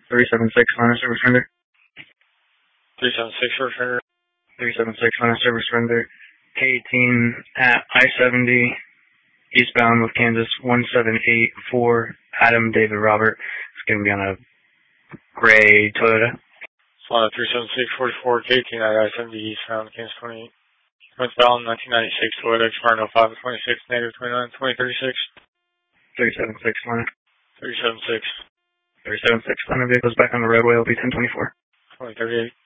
376 line of service render. 376 service render. 376 line of service render. K18 at I-70 eastbound with Kansas 1784 Adam David Robert. It's going to be on a gray Toyota. Solana 37644 K18 at I-70 eastbound Kansas 28. Northbound 1996 Toyota expiring 05 26 negative 29 2036. 376 line. 376. 376 line of vehicles back on the roadway will be 1024. 2038.